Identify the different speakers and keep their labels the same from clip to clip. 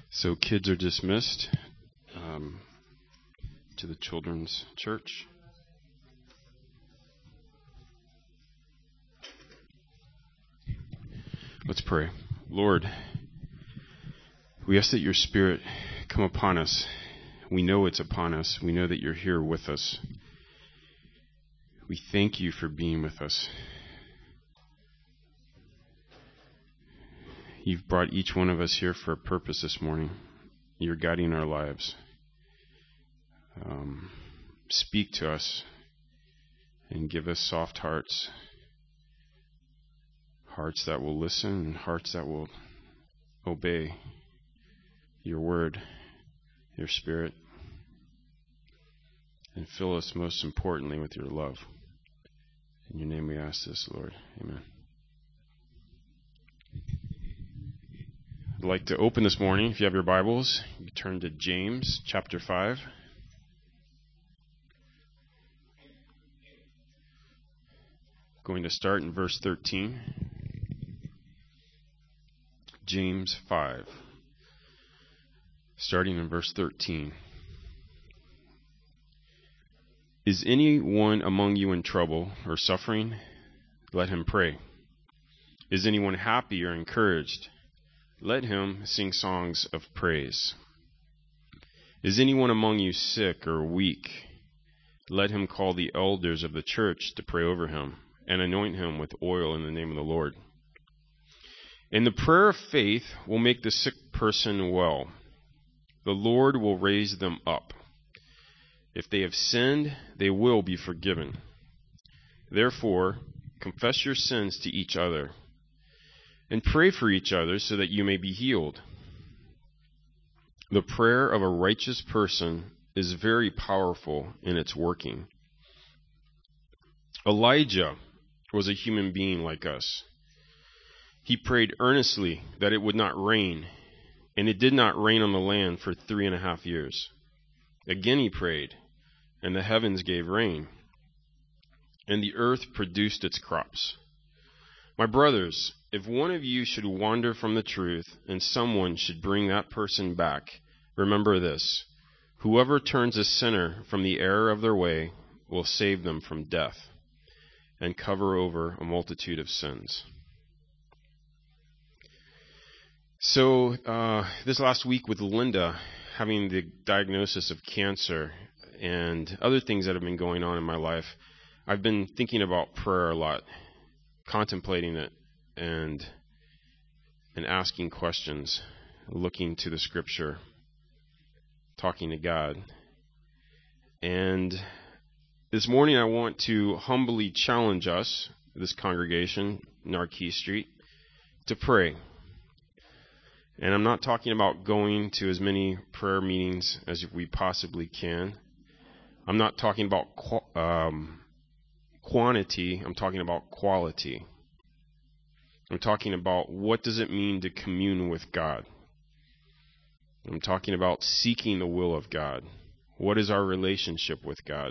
Speaker 1: So kids are dismissed to the children's church. Let's pray. Lord, we ask that your Spirit come upon us. We know it's upon us. We know that you're here with us. We thank you for being with us. You've brought each one of us here for a purpose this morning. You're guiding our lives. Speak to us and give us soft hearts. Hearts that will listen and hearts that will obey your word, your Spirit. And fill us most importantly with your love. In your name we ask this, Lord. Amen. I'd like to open this morning, if you have your Bibles, you turn to James chapter 5. Going to start in verse 13. James 5. Starting in verse 13. Is anyone among you in trouble or suffering? Let him pray. Is anyone happy or encouraged? Let him sing songs of praise. Is anyone among you sick or weak? Let him call the elders of the church to pray over him and anoint him with oil in the name of the Lord. And the prayer of faith will make the sick person well. The Lord will raise them up. If they have sinned, they will be forgiven. Therefore, confess your sins to each other and pray for each other so that you may be healed. The prayer of a righteous person is very powerful in its working. Elijah was a human being like us. He prayed earnestly that it would not rain, and it did not rain on the land for 3.5 years. Again he prayed, and the heavens gave rain, and the earth produced its crops. My brothers, if one of you should wander from the truth, and someone should bring that person back, remember this: whoever turns a sinner from the error of their way will save them from death, and cover over a multitude of sins. So, this last week with Linda having the diagnosis of cancer and other things that have been going on in my life, I've been thinking about prayer a lot, contemplating it and asking questions, looking to the Scripture, talking to God. And this morning I want to humbly challenge us, this congregation, Narkey Street, to pray. And I'm not talking about going to as many prayer meetings as we possibly can. I'm not talking about quantity. I'm talking about quality. I'm talking about what does it mean to commune with God. I'm talking about seeking the will of God. What is our relationship with God?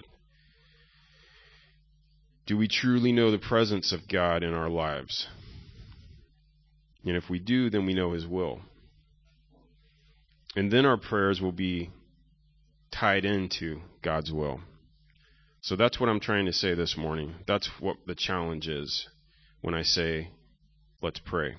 Speaker 1: Do we truly know the presence of God in our lives? And if we do, then we know His will. And then our prayers will be tied into God's will. So that's what I'm trying to say this morning. That's what the challenge is when I say, let's pray.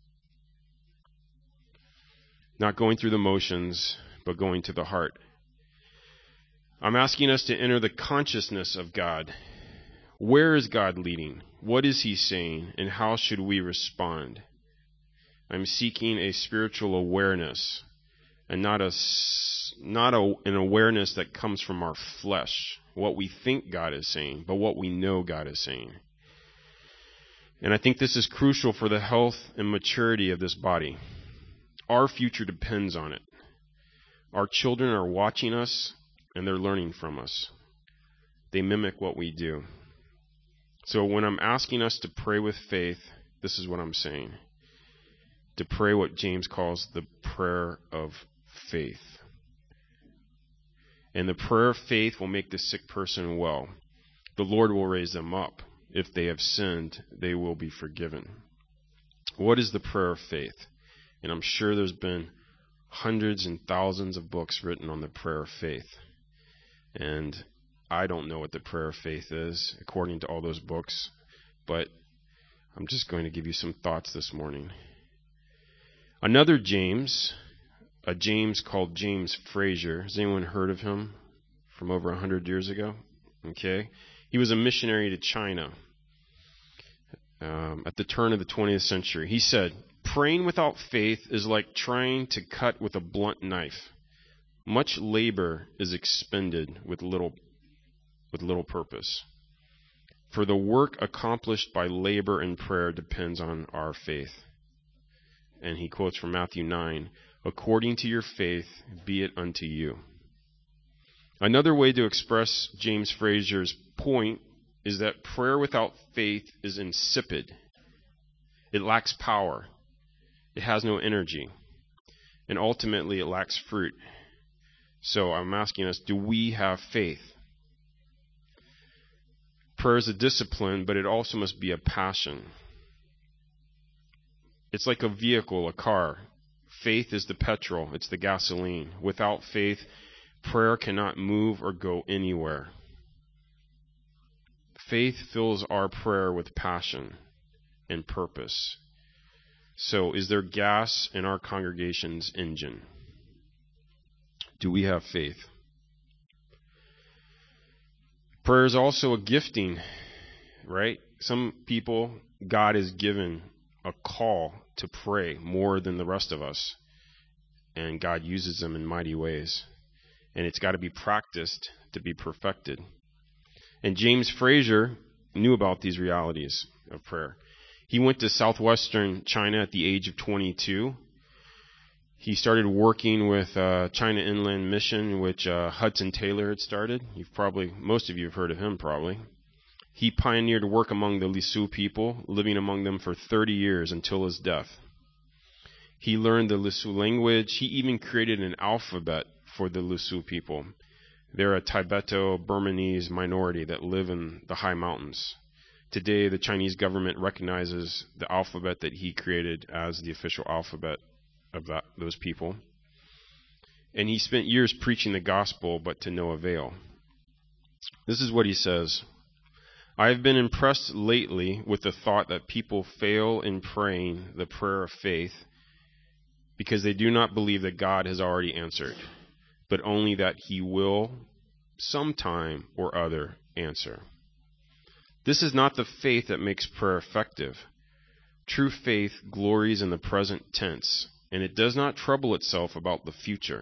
Speaker 1: Not going through the motions, but going to the heart. I'm asking us to enter the consciousness of God. Where is God leading? What is He saying? And how should we respond? I'm seeking a spiritual awareness, and not an awareness that comes from our flesh, what we think God is saying, but what we know God is saying. And I think this is crucial for the health and maturity of this body. Our future depends on it. Our children are watching us, and they're learning from us. They mimic what we do. So when I'm asking us to pray with faith, this is what I'm saying. To pray what James calls the prayer of faith. And the prayer of faith will make the sick person well. The Lord will raise them up. If they have sinned, they will be forgiven. What is the prayer of faith? And I'm sure there's been hundreds and thousands of books written on the prayer of faith. And I don't know what the prayer of faith is, according to all those books, but I'm just going to give you some thoughts this morning. Another James, a James called James Fraser. Has anyone heard of him from over 100 years ago? Okay. He was a missionary to China at the turn of the 20th century. He said, "Praying without faith is like trying to cut with a blunt knife. Much labor is expended with little purpose. For the work accomplished by labor and prayer depends on our faith." And he quotes from Matthew 9, "According to your faith, be it unto you." Another way to express James Fraser's point is that prayer without faith is insipid. It lacks power. It has no energy. And ultimately, it lacks fruit. So I'm asking us, do we have faith? Prayer is a discipline, but it also must be a passion. It's like a vehicle, a car. Faith is the petrol. It's the gasoline. Without faith, prayer cannot move or go anywhere. Faith fills our prayer with passion and purpose. So, is there gas in our congregation's engine? Do we have faith? Prayer is also a gifting, right? Some people, God has given a call to pray more than the rest of us, and God uses them in mighty ways. And it's got to be practiced to be perfected. And James Fraser knew about these realities of prayer. He went to southwestern China at the age of 22. He started working with China Inland Mission, which Hudson Taylor had started. Most of you have heard of him probably. He pioneered work among the Lisu people, living among them for 30 years until his death. He learned the Lisu language. He even created an alphabet for the Lisu people. They're a Tibeto-Burmese minority that live in the high mountains. Today, the Chinese government recognizes the alphabet that he created as the official alphabet of those people. And he spent years preaching the gospel, but to no avail. This is what he says: "I have been impressed lately with the thought that people fail in praying the prayer of faith because they do not believe that God has already answered, but only that He will sometime or other answer. This is not the faith that makes prayer effective. True faith glories in the present tense, and it does not trouble itself about the future."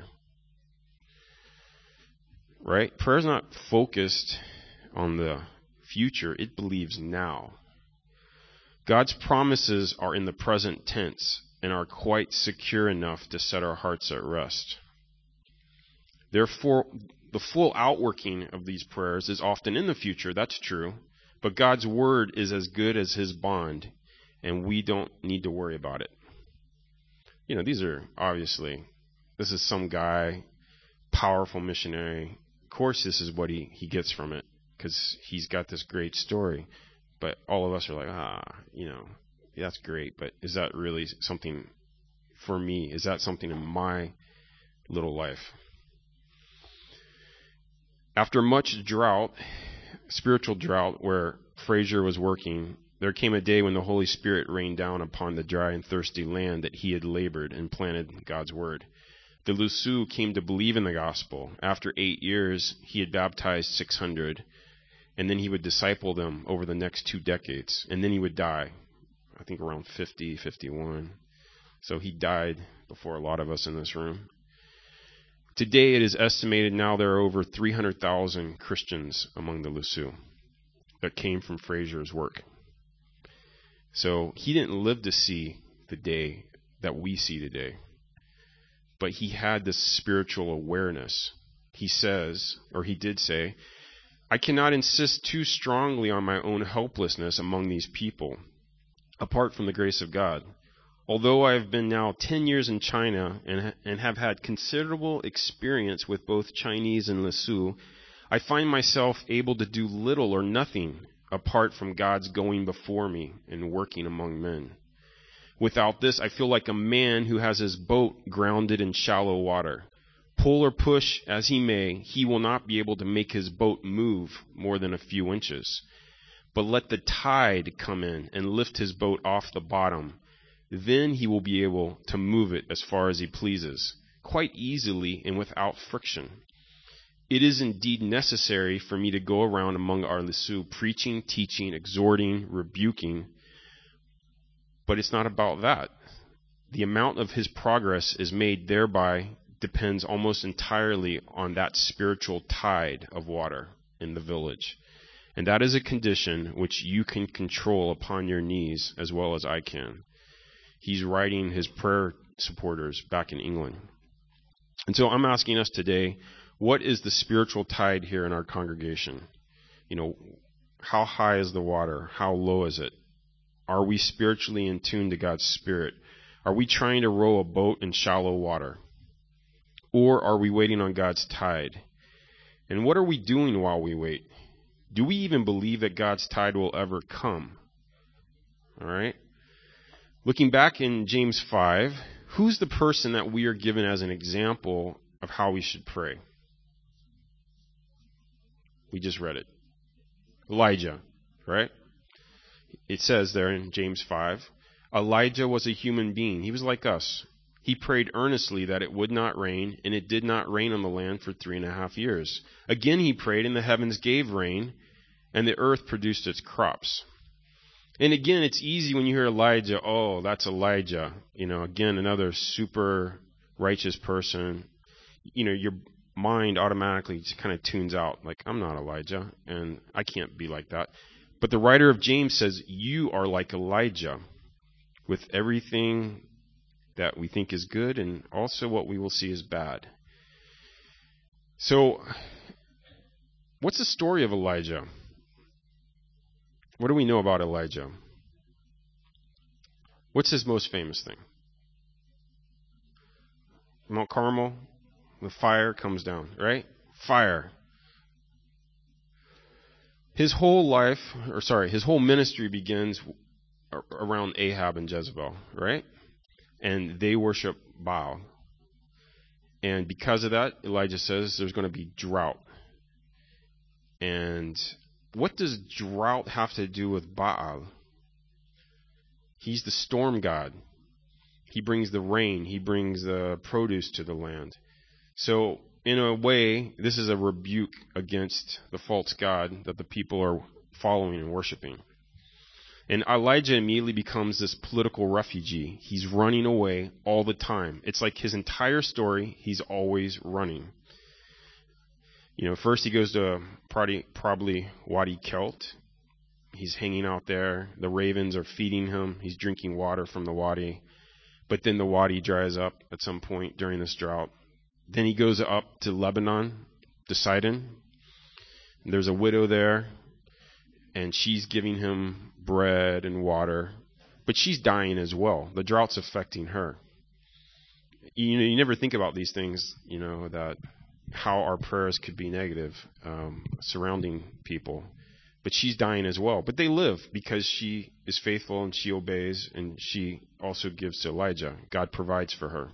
Speaker 1: Right? Prayer is not focused on the future. It believes now. God's promises are in the present tense and are quite secure enough to set our hearts at rest. Therefore, the full outworking of these prayers is often in the future. That's true. But God's word is as good as His bond, and we don't need to worry about it. These are this is some guy, powerful missionary. Of course, this is what he gets from it, because he's got this great story. But all of us are like, that's great, but is that really something for me? Is that something in my little life? After much drought, spiritual drought, where Fraser was working, there came a day when the Holy Spirit rained down upon the dry and thirsty land that he had labored and planted God's word. The Lisu came to believe in the gospel. After 8 years, he had baptized 600, and then he would disciple them over the next 2 decades, and then he would die, I think around 50, 51. So he died before a lot of us in this room. Today, it is estimated now there are over 300,000 Christians among the Lisu that came from Fraser's work. So he didn't live to see the day that we see today, but he had this spiritual awareness. He did say, "I cannot insist too strongly on my own helplessness among these people, apart from the grace of God. Although I have been now 10 years in China and have had considerable experience with both Chinese and Lisu, I find myself able to do little or nothing apart from God's going before me and working among men. Without this, I feel like a man who has his boat grounded in shallow water. Pull or push as he may, he will not be able to make his boat move more than a few inches. But let the tide come in and lift his boat off the bottom. Then he will be able to move it as far as he pleases, quite easily and without friction. It is indeed necessary for me to go around among our Lissu, preaching, teaching, exhorting, rebuking. But it's not about that. The amount of his progress is made thereby depends almost entirely on that spiritual tide of water in the village. And that is a condition which you can control upon your knees as well as I can. He's writing his prayer supporters back in England. And so I'm asking us today, what is the spiritual tide here in our congregation? How high is the water? How low is it? Are we spiritually in tune to God's Spirit? Are we trying to row a boat in shallow water? Or are we waiting on God's tide? And what are we doing while we wait? Do we even believe that God's tide will ever come? All right. Looking back in James 5, who's the person that we are given as an example of how we should pray? We just read it. Elijah, right? It says there in James 5, Elijah was a human being. He was like us. He prayed earnestly that it would not rain, and it did not rain on the land for 3.5 years. Again he prayed, and the heavens gave rain, and the earth produced its crops. And again, it's easy when you hear Elijah, oh, that's Elijah. Again, another super righteous person. Your mind automatically just kind of tunes out. Like, I'm not Elijah, and I can't be like that. But the writer of James says, you are like Elijah, with everything that we think is good and also what we will see is bad. So, what's the story of Elijah? What do we know about Elijah? What's his most famous thing? Mount Carmel, the fire comes down, right? Fire. His whole ministry begins around Ahab and Jezebel, right? And they worship Baal. And because of that, Elijah says there's going to be drought. And what does drought have to do with Baal? He's the storm god. He brings the rain. He brings the produce to the land. So, in a way, this is a rebuke against the false god that the people are following and worshiping. And Elijah immediately becomes this political refugee. He's running away all the time. It's like his entire story, he's always running. First he goes to probably Wadi Kelt. He's hanging out there. The ravens are feeding him. He's drinking water from the wadi. But then the wadi dries up at some point during this drought. Then he goes up to Lebanon, to Sidon. There's a widow there, and she's giving him bread and water. But she's dying as well. The drought's affecting her. You never think about these things, that how our prayers could be negative surrounding people. But she's dying as well. But they live because she is faithful and she obeys, and she also gives to Elijah. God provides for her.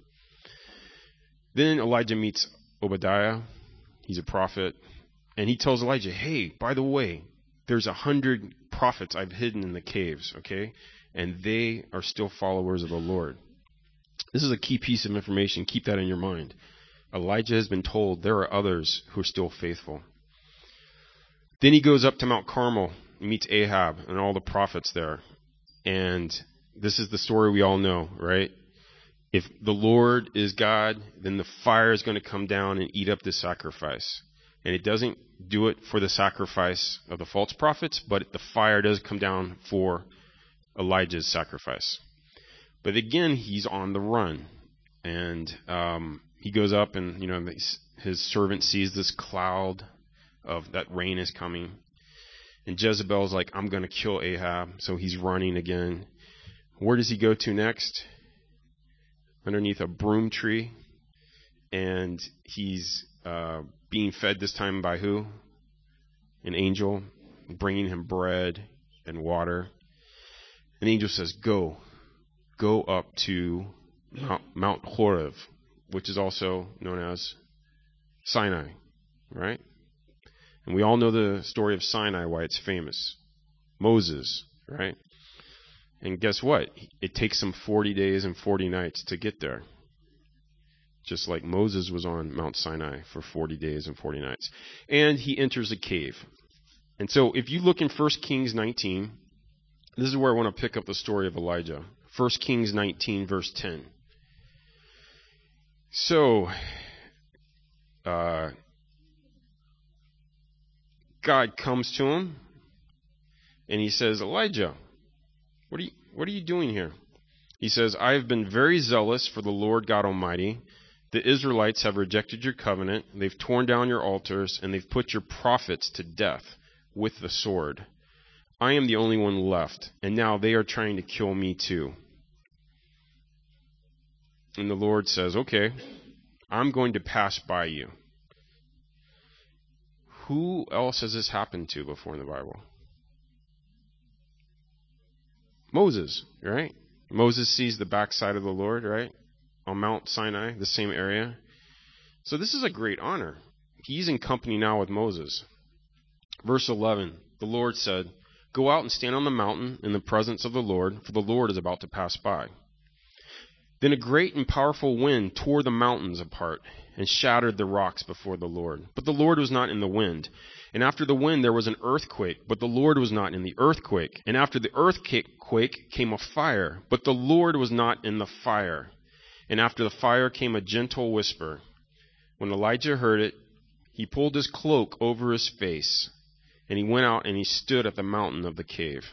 Speaker 1: Then Elijah meets Obadiah. He's a prophet. And he tells Elijah, hey, by the way, there's 100 prophets I've hidden in the caves, okay? And they are still followers of the Lord. This is a key piece of information. Keep that in your mind. Elijah has been told there are others who are still faithful. Then he goes up to Mount Carmel and meets Ahab and all the prophets there. And this is the story we all know, right? If the Lord is God, then the fire is going to come down and eat up the sacrifice. And it doesn't do it for the sacrifice of the false prophets, but the fire does come down for Elijah's sacrifice. But again, he's on the run. And he goes up and, his servant sees this cloud of that rain is coming. And Jezebel's like, I'm going to kill Ahab. So he's running again. Where does he go to next? Underneath a broom tree. And he's being fed this time by who? An angel, bringing him bread and water. An angel says, go go up to Mount Horeb, which is also known as Sinai, right? And we all know the story of Sinai, why it's famous. Moses, right? And guess what? It takes him 40 days and 40 nights to get there. Just like Moses was on Mount Sinai for 40 days and 40 nights. And he enters a cave. And so if you look in 1 Kings 19, this is where I want to pick up the story of Elijah. 1 Kings 19, verse 10. So, God comes to him, and he says, Elijah, what are you doing here? He says, I have been very zealous for the Lord God Almighty. The Israelites have rejected your covenant. They've torn down your altars, and they've put your prophets to death with the sword. I am the only one left, and now they are trying to kill me too. And the Lord says, okay, I'm going to pass by you. Who else has this happened to before in the Bible? Moses, right? Moses sees the backside of the Lord, right? On Mount Sinai, the same area. So this is a great honor. He's in company now with Moses. Verse 11, the Lord said, go out and stand on the mountain in the presence of the Lord, for the Lord is about to pass by. Then a great and powerful wind tore the mountains apart and shattered the rocks before the Lord. But the Lord was not in the wind. And after the wind there was an earthquake, but the Lord was not in the earthquake. And after the earthquake came a fire, but the Lord was not in the fire. And after the fire came a gentle whisper. When Elijah heard it, he pulled his cloak over his face, and he went out and he stood at the mountain of the cave.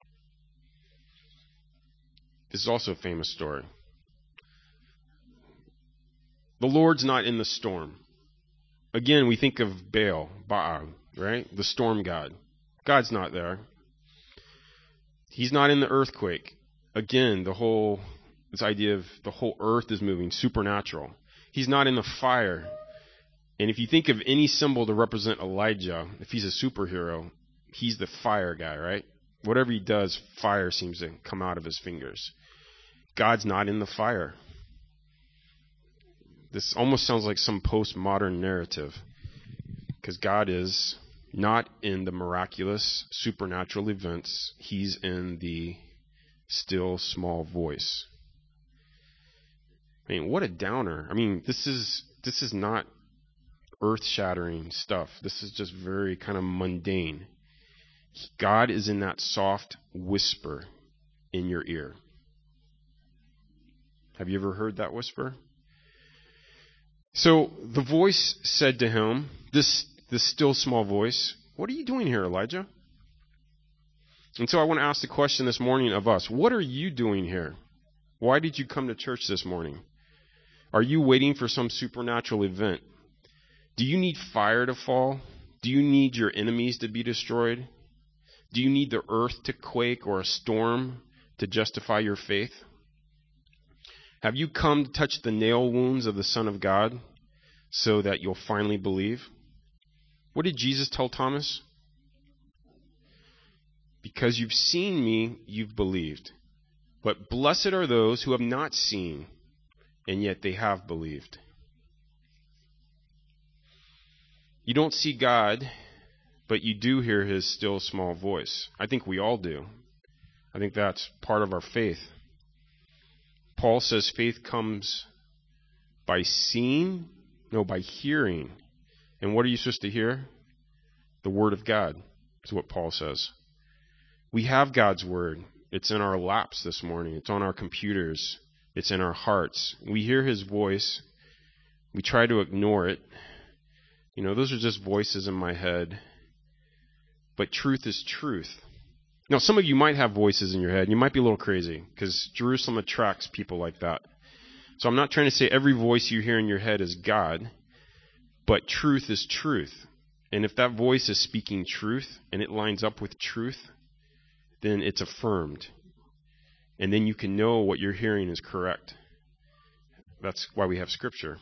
Speaker 1: This is also a famous story. The Lord's not in the storm. Again, we think of Baal, right? The storm god. God's not there. He's not in the earthquake. Again, this idea of the whole earth is moving, supernatural. He's not in the fire. And if you think of any symbol to represent Elijah, if he's a superhero, he's the fire guy, right? Whatever he does, fire seems to come out of his fingers. God's not in the fire. This almost sounds like some postmodern narrative, because God is not in the miraculous, supernatural events. He's in the still, small voice. I mean, what a downer. I mean, this is not earth-shattering stuff. This is just very kind of mundane. God is in that soft whisper in your ear. Have you ever heard that whisper? So the voice said to him, this still small voice, what are you doing here, Elijah? And so I want to ask the question this morning of us. What are you doing here? Why did you come to church this morning? Are you waiting for some supernatural event? Do you need fire to fall? Do you need your enemies to be destroyed? Do you need the earth to quake or a storm to justify your faith? Have you come to touch the nail wounds of the Son of God so that you'll finally believe? What did Jesus tell Thomas? Because you've seen me, you've believed. But blessed are those who have not seen, and yet they have believed. You don't see God, but you do hear his still small voice. I think we all do. I think that's part of our faith. Paul says faith comes by hearing. And what are you supposed to hear? The Word of God is what Paul says. We have God's Word. It's in our laps this morning. It's on our computers. It's in our hearts. We hear his voice. We try to ignore it. You know, those are just voices in my head. But truth is truth. Now, some of you might have voices in your head. You might be a little crazy because Jerusalem attracts people like that. So I'm not trying to say every voice you hear in your head is God, but truth is truth. And if that voice is speaking truth and it lines up with truth, then it's affirmed. And then you can know what you're hearing is correct. That's why we have Scripture.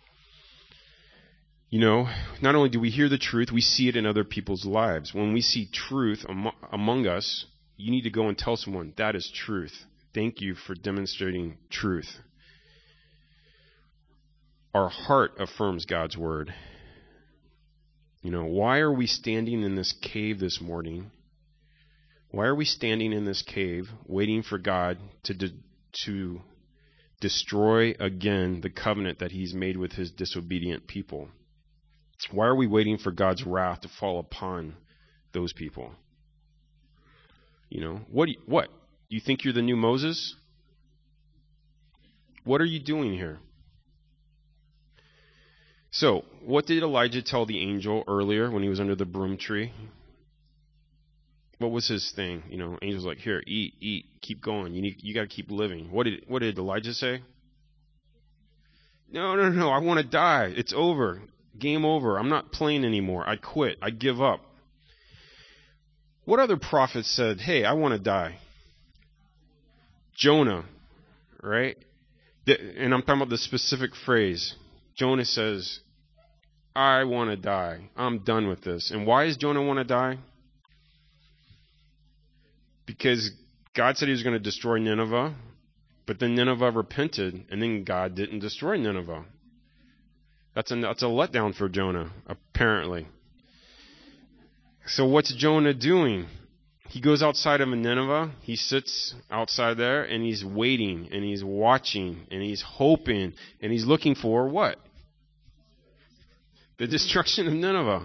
Speaker 1: You know, not only do we hear the truth, we see it in other people's lives. When we see truth among us, you need to go and tell someone, that is truth. Thank you for demonstrating truth. Our heart affirms God's word. Why are we standing in this cave this morning? Why are we standing in this cave waiting for God to destroy again the covenant that he's made with his disobedient people? Why are we waiting for God's wrath to fall upon those people? What? You think you're the new Moses? What are you doing here? So, what did Elijah tell the angel earlier when he was under the broom tree? What was his thing? Angel's like, here, eat, keep going. You got to keep living. What did Elijah say? No, I want to die. It's over. Game over. I'm not playing anymore. I quit. I give up. What other prophet said, hey, I want to die? Jonah, right? And I'm talking about the specific phrase. Jonah says, I want to die. I'm done with this. And why does Jonah want to die? Because God said he was going to destroy Nineveh, but then Nineveh repented, and then God didn't destroy Nineveh. That's a letdown for Jonah, apparently. So what's Jonah doing? He goes outside of Nineveh, he sits outside there, and he's waiting, and he's watching, and he's hoping, and he's looking for what? The destruction of Nineveh.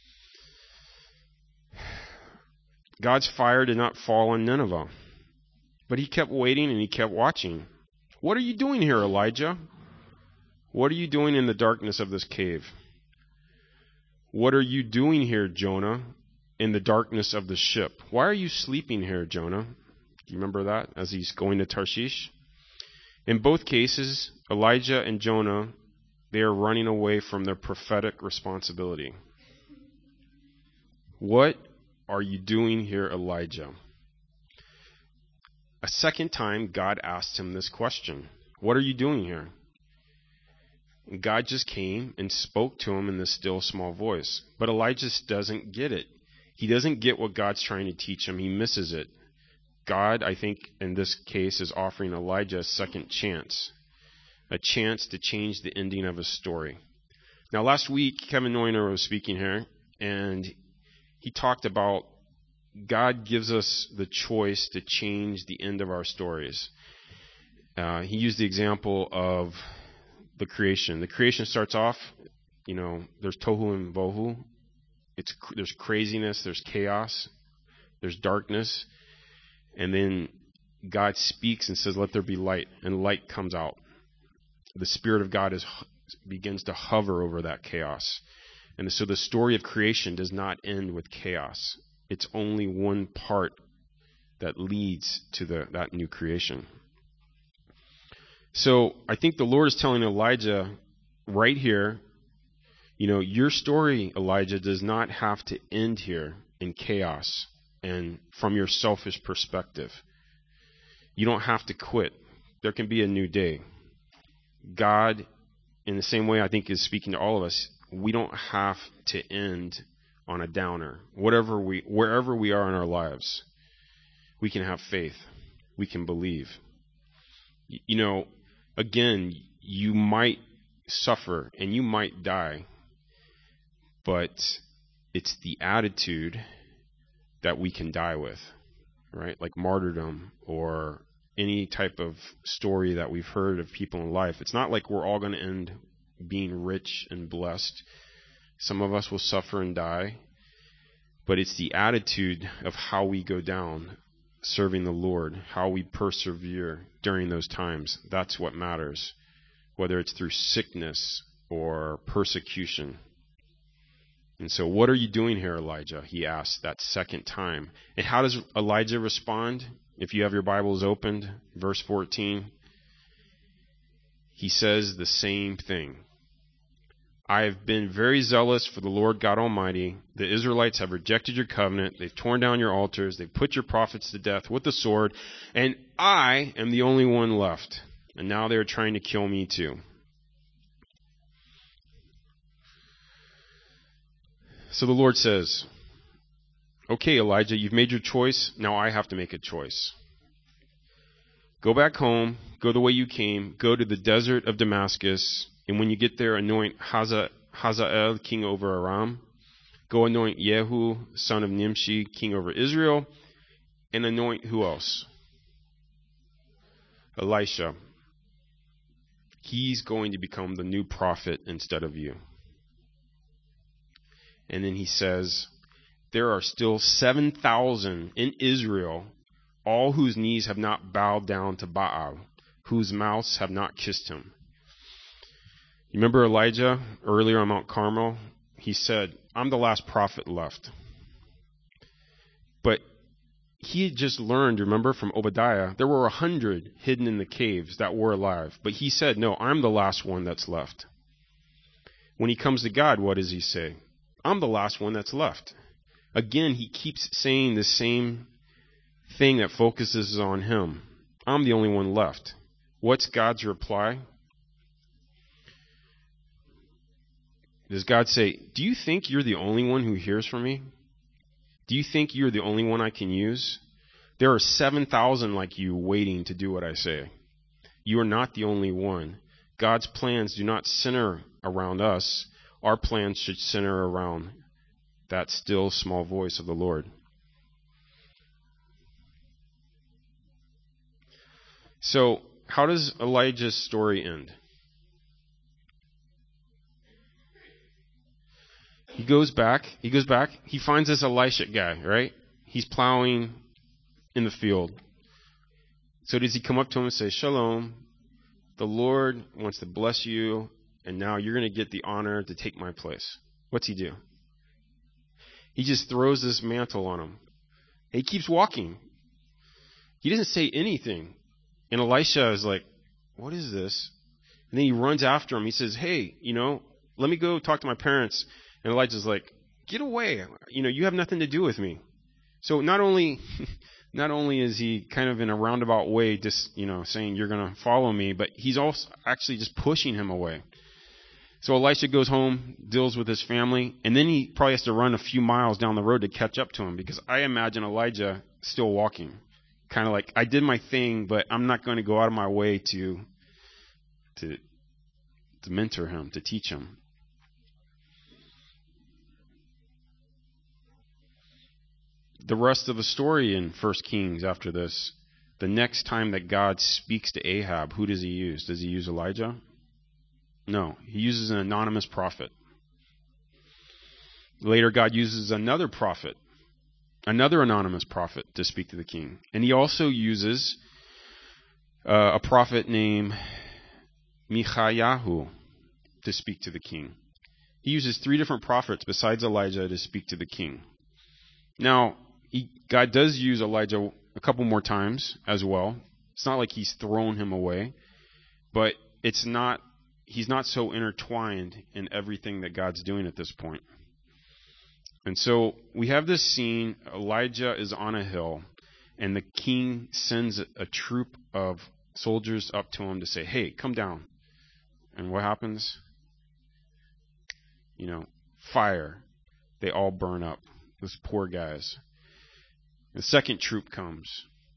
Speaker 1: God's fire did not fall on Nineveh, but he kept waiting and he kept watching. What are you doing here, Elijah? What are you doing in the darkness of this cave? What are you doing here, Jonah, in the darkness of the ship? Why are you sleeping here, Jonah? Do you remember that as he's going to Tarshish? In both cases, Elijah and Jonah, they are running away from their prophetic responsibility. What are you doing here, Elijah? A second time, God asked him this question. What are you doing here? And God just came and spoke to him in this still small voice. But Elijah doesn't get it. He doesn't get what God's trying to teach him. He misses it. God, I think, in this case, is offering Elijah a second chance. A chance to change the ending of his story. Now, last week, Kevin Neuner was speaking here, and he talked about God gives us the choice to change the end of our stories. He used the example of the creation. The creation starts off, there's tohu and bohu. There's craziness, there's chaos, there's darkness, and then God speaks and says, let there be light, and light comes out. The Spirit of God begins to hover over that chaos. And so the story of creation does not end with chaos. It's only one part that leads to that new creation. So I think the Lord is telling Elijah right here, your story, Elijah, does not have to end here in chaos and from your selfish perspective. You don't have to quit. There can be a new day. God, in the same way I think is speaking to all of us, we don't have to end on a downer. Wherever we are in our lives, we can have faith. We can believe. Again, you might suffer and you might die, but it's the attitude that we can die with, right? Like martyrdom or any type of story that we've heard of people in life. It's not like we're all going to end being rich and blessed. Some of us will suffer and die, but it's the attitude of how we go down serving the Lord, how we persevere during those times. That's what matters, whether it's through sickness or persecution. And so, what are you doing here, Elijah? He asked that second time. And how does Elijah respond? If you have your Bibles opened, verse 14, he says the same thing. I have been very zealous for the Lord God Almighty. The Israelites have rejected your covenant. They've torn down your altars. They've put your prophets to death with the sword. And I am the only one left. And now they are trying to kill me too. So the Lord says, okay, Elijah, you've made your choice. Now I have to make a choice. Go back home, go the way you came, go to the desert of Damascus, and when you get there, anoint Hazael, king over Aram. Go anoint Yehu, son of Nimshi, king over Israel, and anoint who else? Elisha. He's going to become the new prophet instead of you. And then he says, there are still 7,000 in Israel, all whose knees have not bowed down to Baal, whose mouths have not kissed him. You remember Elijah earlier on Mount Carmel? He said, I'm the last prophet left. But he had just learned, remember, from Obadiah, there were 100 hidden in the caves that were alive. But he said, no, I'm the last one that's left. When he comes to God, what does he say? I'm the last one that's left. Again, he keeps saying the same thing that focuses on him. I'm the only one left. What's God's reply? Does God say, do you think you're the only one who hears from me? Do you think you're the only one I can use? There are 7,000 like you waiting to do what I say. You are not the only one. God's plans do not center around us. Our plans should center around that still small voice of the Lord. So, how does Elijah's story end? He goes back, he finds this Elisha guy, right? He's plowing in the field. So does he come up to him and say, Shalom, the Lord wants to bless you, and now you're going to get the honor to take my place. What's he do? He just throws this mantle on him. He keeps walking. He doesn't say anything. And Elisha is like, what is this? And then he runs after him. He says, hey, let me go talk to my parents. And Elijah's like, get away. You have nothing to do with me. So not only is he kind of in a roundabout way just, saying you're going to follow me, but he's also actually just pushing him away. So Elisha goes home, deals with his family, and then he probably has to run a few miles down the road to catch up to him, because I imagine Elijah still walking. Kind of like, I did my thing, but I'm not going to go out of my way to mentor him, to teach him. The rest of the story in 1 Kings after this, the next time that God speaks to Ahab, who does he use? Does he use Elijah? No, he uses an anonymous prophet. Later, God uses another prophet, another anonymous prophet, to speak to the king. And he also uses a prophet named Michayahu to speak to the king. He uses 3 different prophets besides Elijah to speak to the king. Now, God does use Elijah a couple more times as well. It's not like he's thrown him away, but he's not so intertwined in everything that God's doing at this point. And so we have this scene. Elijah is on a hill, and the king sends a troop of soldiers up to him to say, hey, come down. And what happens? Fire. They all burn up. Those poor guys. The second troop comes.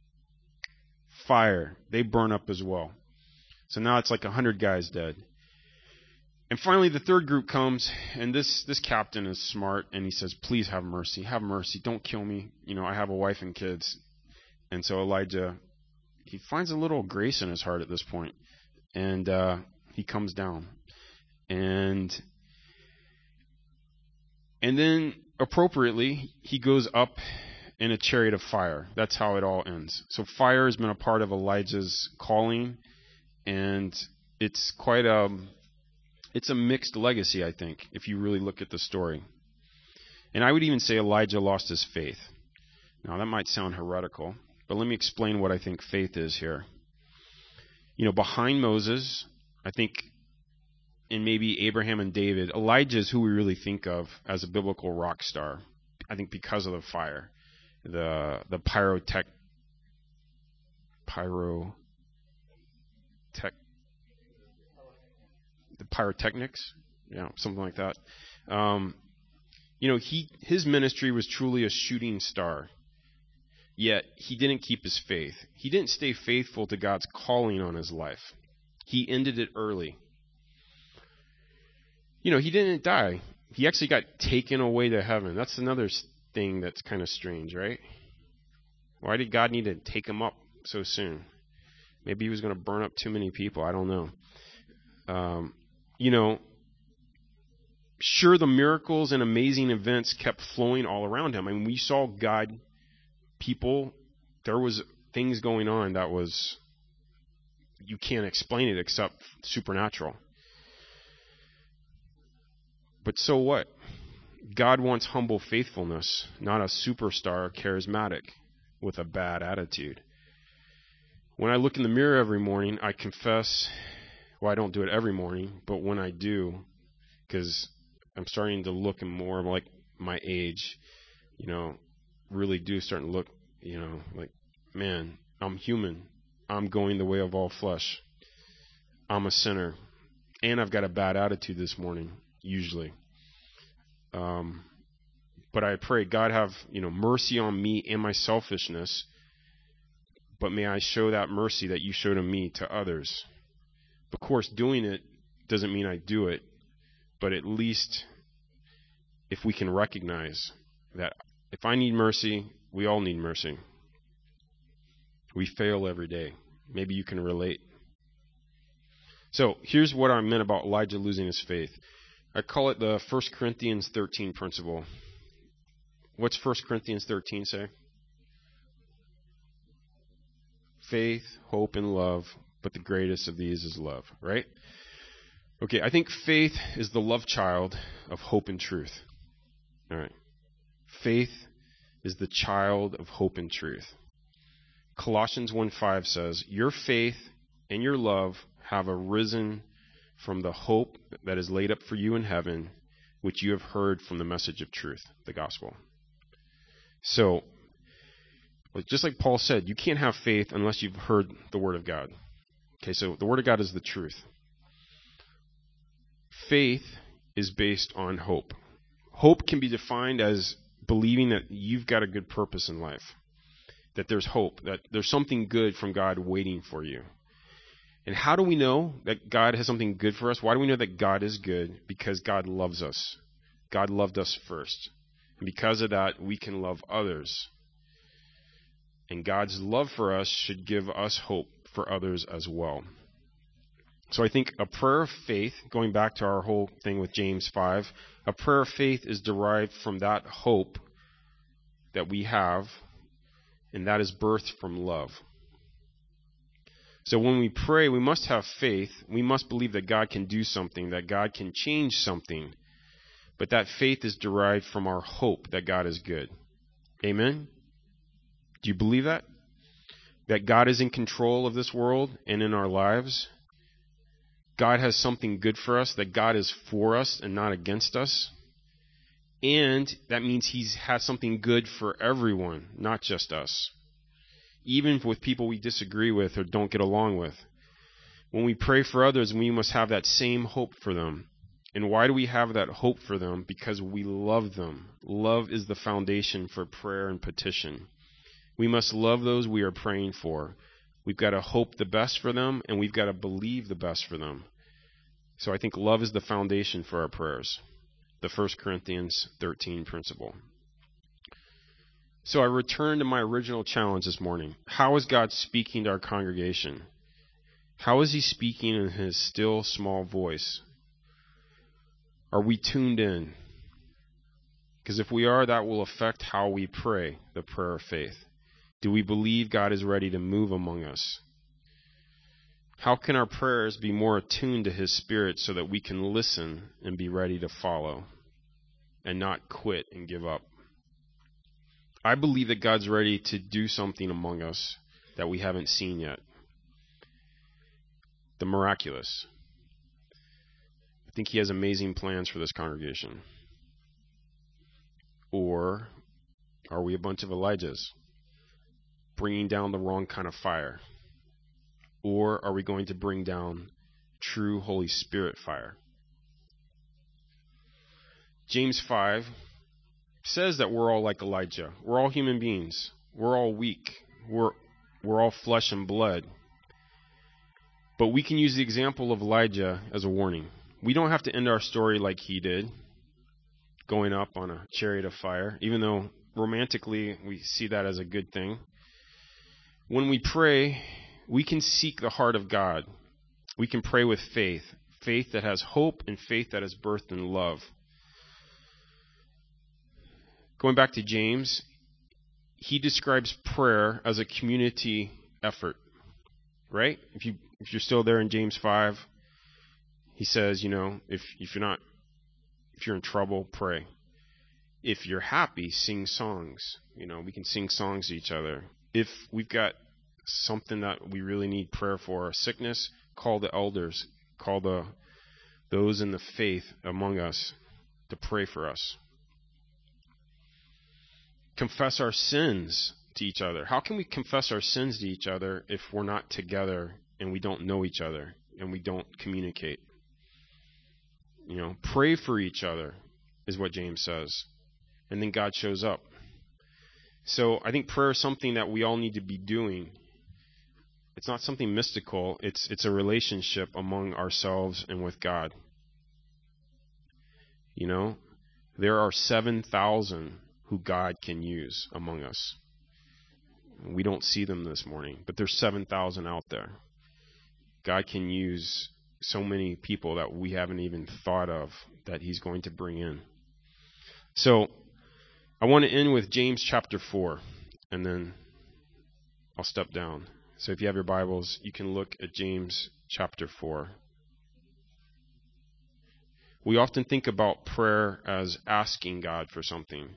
Speaker 1: Fire. They burn up as well. So now it's like 100 guys dead. And finally the third group comes, and this captain is smart, and he says, please have mercy. Have mercy. Don't kill me. I have a wife and kids. And so Elijah, he finds a little grace in his heart at this point. And he comes down. And then appropriately, he goes up in a chariot of fire. That's how it all ends. So fire has been a part of Elijah's calling, and it's quite a mixed legacy, I think, if you really look at the story. And I would even say Elijah lost his faith. Now, that might sound heretical, but let me explain what I think faith is here. Behind Moses, I think, and maybe Abraham and David, Elijah is who we really think of as a biblical rock star. I think because of the fire, the pyrotechnics, something like that. His ministry was truly a shooting star. Yet he didn't keep his faith. He didn't stay faithful to God's calling on his life. He ended it early. He didn't die. He actually got taken away to heaven. That's another thing that's kind of strange, right? Why did God need to take him up so soon? Maybe he was going to burn up too many people. I don't know. Sure, the miracles and amazing events kept flowing all around him. I mean, we saw God, people, there was things going on that was, you can't explain it except supernatural. But so what? God wants humble faithfulness, not a superstar charismatic with a bad attitude. When I look in the mirror every morning, I confess, well, I don't do it every morning, but when I do, because I'm starting to look more like my age, really do start to look, like, man, I'm human. I'm going the way of all flesh. I'm a sinner. And I've got a bad attitude this morning, usually. But I pray, God, have, mercy on me and my selfishness, but may I show that mercy that you showed on me to others. Of course, doing it doesn't mean I do it, but at least if we can recognize that if I need mercy, we all need mercy. We fail every day. Maybe you can relate. So here's what I meant about Elijah losing his faith. I call it the 1 Corinthians 13 principle. What's 1 Corinthians 13 say? Faith, hope, and love, but the greatest of these is love, right? Okay, I think faith is the love child of hope and truth. All right. Faith is the child of hope and truth. Colossians 1:5 says, your faith and your love have arisen from the hope that is laid up for you in heaven, which you have heard from the message of truth, the gospel. So, just like Paul said, you can't have faith unless you've heard the word of God. Okay, so the word of God is the truth. Faith is based on hope. Hope can be defined as believing that you've got a good purpose in life, that there's hope, that there's something good from God waiting for you. And how do we know that God has something good for us? Why do we know that God is good? Because God loves us. God loved us first. And because of that, we can love others. And God's love for us should give us hope for others as well. So I think a prayer of faith, going back to our whole thing with James 5, a prayer of faith is derived from that hope that we have, and that is birthed from love. So when we pray, we must have faith. We must believe that God can do something, that God can change something. But that faith is derived from our hope that God is good. Amen? Do you believe that? That God is in control of this world and in our lives? God has something good for us, that God is for us and not against us. And that means He has something good for everyone, not just us. Even with people we disagree with or don't get along with. When we pray for others, we must have that same hope for them. And why do we have that hope for them? Because we love them. Love is the foundation for prayer and petition. We must love those we are praying for. We've got to hope the best for them, and we've got to believe the best for them. So I think love is the foundation for our prayers. The 1 Corinthians 13 principle. So I return to my original challenge this morning. How is God speaking to our congregation? How is He speaking in His still, small voice? Are we tuned in? Because if we are, that will affect how we pray the prayer of faith. Do we believe God is ready to move among us? How can our prayers be more attuned to His Spirit so that we can listen and be ready to follow and not quit and give up? I believe that God's ready to do something among us that we haven't seen yet. The miraculous. I think He has amazing plans for this congregation. Or are we a bunch of Elijahs bringing down the wrong kind of fire? Or are we going to bring down true Holy Spirit fire? James 5 says that we're all like Elijah. We're all human beings. We're all weak. We're all flesh and blood. But we can use the example of Elijah as a warning. We don't have to end our story like he did, going up on a chariot of fire, even though romantically we see that as a good thing. When we pray, we can seek the heart of God. We can pray with faith, faith that has hope and faith that is birthed in love. Going back to James, he describes prayer as a community effort, right? If you're still there in James 5, he says, if you're in trouble, pray. If you're happy, sing songs. We can sing songs to each other. If we've got something that we really need prayer for, a sickness, call the elders, call those in the faith among us to pray for us. Confess our sins to each other. How can we confess our sins to each other if we're not together and we don't know each other and we don't communicate? Pray for each other is what James says. And then God shows up. So I think prayer is something that we all need to be doing. It's not something mystical. It's a relationship among ourselves and with God. There are 7,000 who God can use among us. We don't see them this morning, but there's 7,000 out there. God can use so many people that we haven't even thought of that he's going to bring in. So I want to end with James chapter 4, and then I'll step down. So if you have your Bibles, you can look at James chapter 4. We often think about prayer as asking God for something,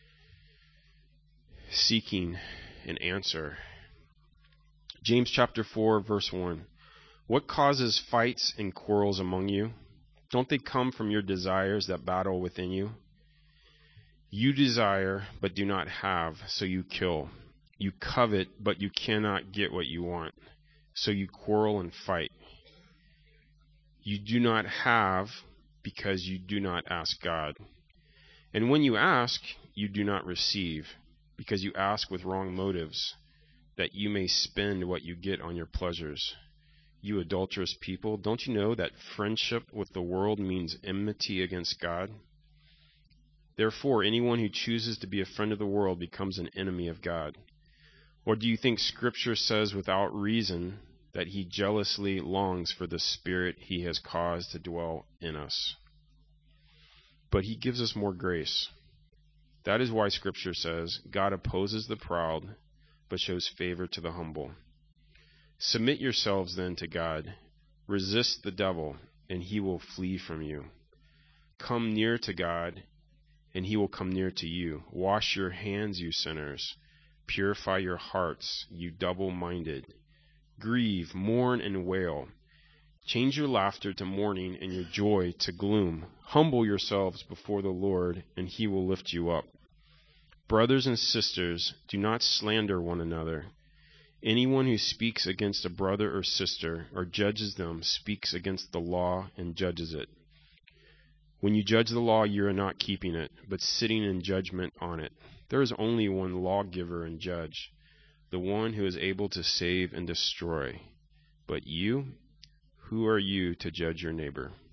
Speaker 1: seeking an answer. James chapter 4, verse 1. What causes fights and quarrels among you? Don't they come from your desires that battle within you? You desire, but do not have, so you kill. You covet, but you cannot get what you want, so you quarrel and fight. You do not have because you do not ask God. And when you ask, you do not receive, because you ask with wrong motives, that you may spend what you get on your pleasures. You adulterous people, don't you know that friendship with the world means enmity against God? Therefore, anyone who chooses to be a friend of the world becomes an enemy of God. Or do you think Scripture says without reason that he jealously longs for the Spirit he has caused to dwell in us? But he gives us more grace. That is why Scripture says, God opposes the proud, but shows favor to the humble. Submit yourselves then to God. Resist the devil, and he will flee from you. Come near to God, and he will come near to you. Wash your hands, you sinners. Purify your hearts, you double-minded. Grieve, mourn, and wail. Change your laughter to mourning and your joy to gloom. Humble yourselves before the Lord, and he will lift you up. Brothers and sisters, do not slander one another. Anyone who speaks against a brother or sister or judges them speaks against the law and judges it. When you judge the law, you are not keeping it, but sitting in judgment on it. There is only one lawgiver and judge, the one who is able to save and destroy. But you, who are you to judge your neighbor?